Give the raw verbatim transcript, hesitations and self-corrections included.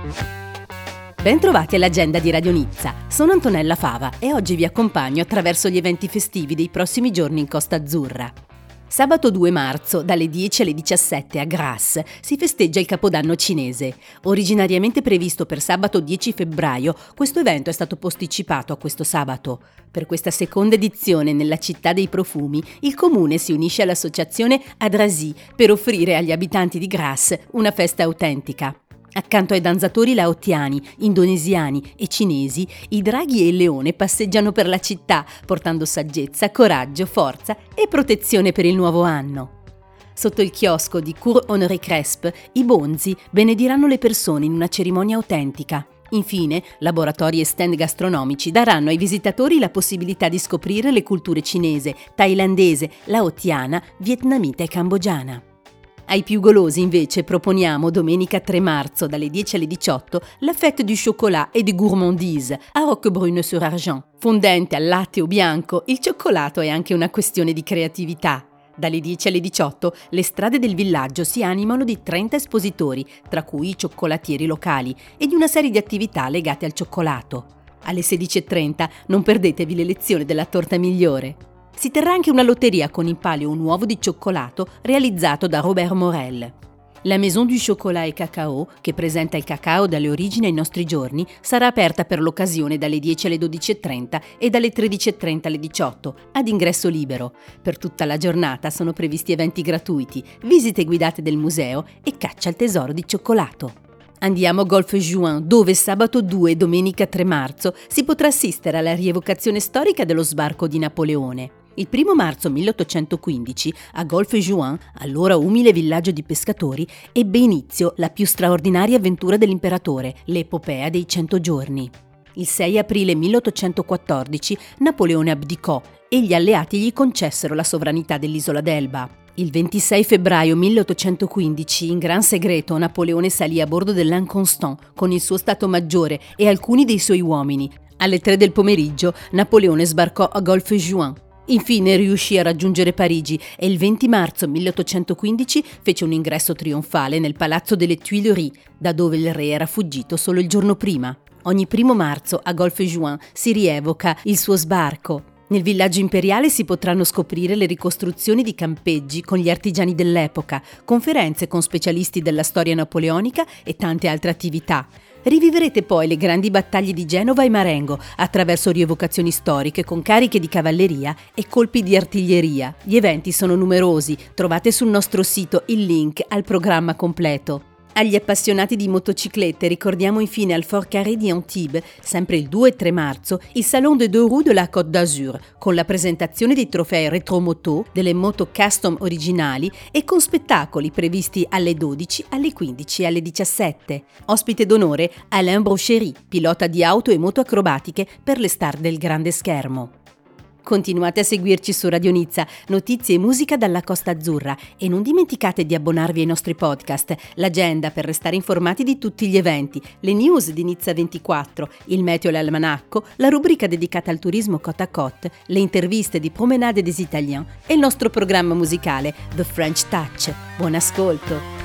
Bentrovati all'agenda di Radio Nizza. Sono Antonella Fava e oggi vi accompagno attraverso gli eventi festivi dei prossimi giorni in Costa Azzurra. Sabato due marzo, dalle dieci alle diciassette a Grasse, si festeggia il Capodanno cinese. Originariamente previsto per sabato dieci febbraio, questo evento è stato posticipato a questo sabato. Per questa seconda edizione nella città dei profumi, il comune si unisce all'associazione Adrasi per offrire agli abitanti di Grasse una festa autentica. Accanto ai danzatori laotiani, indonesiani e cinesi, i draghi e il leone passeggiano per la città, portando saggezza, coraggio, forza e protezione per il nuovo anno. Sotto il chiosco di Cour Honoré Crespe, i bonzi benediranno le persone in una cerimonia autentica. Infine, laboratori e stand gastronomici daranno ai visitatori la possibilità di scoprire le culture cinese, thailandese, laotiana, vietnamita e cambogiana. Ai più golosi invece proponiamo domenica tre marzo dalle dieci alle diciotto la fête du chocolat et de gourmandise a Roquebrune-sur-Argent. Fondente al latte o bianco, il cioccolato è anche una questione di creatività. Dalle dieci alle diciotto le strade del villaggio si animano di trenta espositori, tra cui i cioccolatieri locali, e di una serie di attività legate al cioccolato. Alle sedici e trenta non perdetevi l'elezione della torta migliore. Si terrà anche una lotteria con in palio un uovo di cioccolato realizzato da Robert Morel. La Maison du Chocolat et Cacao, che presenta il cacao dalle origini ai nostri giorni, sarà aperta per l'occasione dalle dieci alle dodici e trenta e dalle tredici e trenta alle diciotto, ad ingresso libero. Per tutta la giornata sono previsti eventi gratuiti, visite guidate del museo e caccia al tesoro di cioccolato. Andiamo a Golfe Juin, dove sabato due e domenica tre marzo si potrà assistere alla rievocazione storica dello sbarco di Napoleone. Il primo marzo milleottocentoquindici, a Golfe Juin, allora umile villaggio di pescatori, ebbe inizio la più straordinaria avventura dell'imperatore, l'epopea dei cento giorni. Il sei aprile milleottocentoquattordici Napoleone abdicò e gli alleati gli concessero la sovranità dell'isola d'Elba. Il ventisei febbraio milleottocentoquindici, in gran segreto, Napoleone salì a bordo dell'Inconstant con il suo stato maggiore e alcuni dei suoi uomini. Alle tre del pomeriggio Napoleone sbarcò a Golfe Juin. Infine riuscì a raggiungere Parigi e il venti marzo milleottocentoquindici fece un ingresso trionfale nel palazzo delle Tuileries, da dove il re era fuggito solo il giorno prima. Ogni primo marzo a Golfe Juin si rievoca il suo sbarco. Nel villaggio imperiale si potranno scoprire le ricostruzioni di campeggi con gli artigiani dell'epoca, conferenze con specialisti della storia napoleonica e tante altre attività. Rivivrete poi le grandi battaglie di Genova e Marengo attraverso rievocazioni storiche con cariche di cavalleria e colpi di artiglieria. Gli eventi sono numerosi, trovate sul nostro sito il link al programma completo. Agli appassionati di motociclette ricordiamo infine al Fort Carré di Antibes, sempre il due e tre marzo, il Salon des Deux Roues de la Côte d'Azur, con la presentazione dei trofei Retromoto, delle moto custom originali e con spettacoli previsti alle dodici, alle quindici e alle diciassette. Ospite d'onore Alain Brochery, pilota di auto e moto acrobatiche per le star del grande schermo. Continuate a seguirci su Radio Nizza, notizie e musica dalla Costa Azzurra e non dimenticate di abbonarvi ai nostri podcast, l'agenda per restare informati di tutti gli eventi, le news di Nizza ventiquattro, il meteo e l'almanacco, la rubrica dedicata al turismo côte à côte, le interviste di Promenade des Italiens e il nostro programma musicale The French Touch. Buon ascolto!